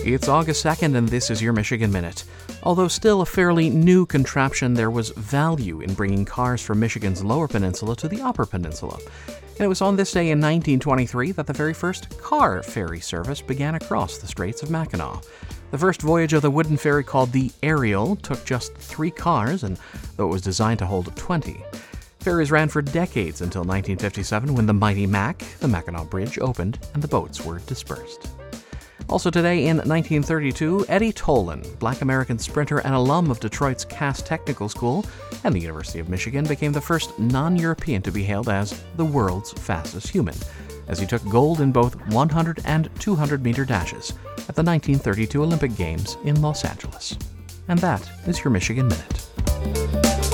It's August 2nd, and this is your Michigan Minute. Although still a fairly new contraption, there was value in bringing cars from Michigan's Lower Peninsula to the Upper Peninsula. And it was on this day in 1923 that the very first car ferry service began across the Straits of Mackinac. The first voyage of the wooden ferry, called the Ariel, took just 3 cars, and though it was designed to hold 20. Ferries ran for decades until 1957, when the mighty Mack, the Mackinac Bridge, opened and the boats were dispersed. Also today in 1932, Eddie Tolan, Black American sprinter and alum of Detroit's Cass Technical School and the University of Michigan, became the first non-European to be hailed as the world's fastest human, as he took gold in both 100 and 200-meter dashes at the 1932 Olympic Games in Los Angeles. And that is your Michigan Minute.